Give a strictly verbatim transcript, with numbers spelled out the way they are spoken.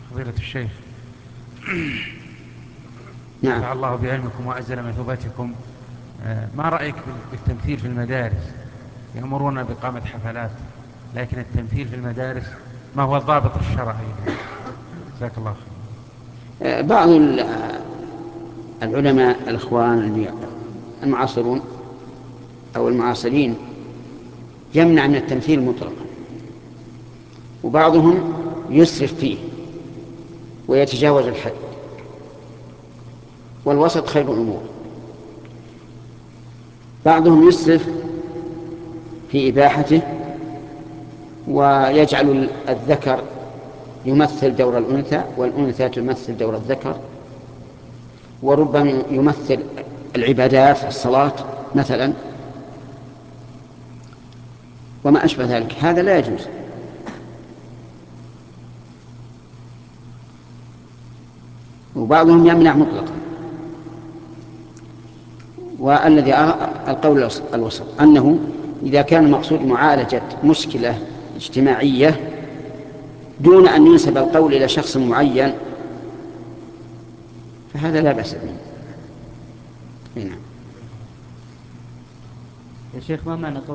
فضيلة الشيخ، نعم. نفع الله بعلمكم وأجزل مثوبتكم. آه، ما رأيك بالتمثيل في المدارس؟ يأمرون بإقامة حفلات، لكن التمثيل في المدارس ما هو الضابط الشرعي؟ جزاك الله خير. آه، بعض ال- العلماء الإخوان اللي- المعاصرون أو المعاصرين يمنع من التمثيل مطلقا، وبعضهم يسرف فيه ويتجاوز الحد، والوسط خير الأمور. بعضهم يسرف في إباحته ويجعل الذكر يمثل دور الأنثى والأنثى تمثل دور الذكر، وربما يمثل العبادات الصلاة مثلا وما أشبه ذلك. هذا لا يجوز. وبعضهم يمنع مطلقا. والذي أرى القول الوسط أنه إذا كان المقصود معالجة مشكلة اجتماعية دون أن ينسب القول إلى شخص معين فهذا لا بأس به. نعم. يا شيخ، ما معنى قول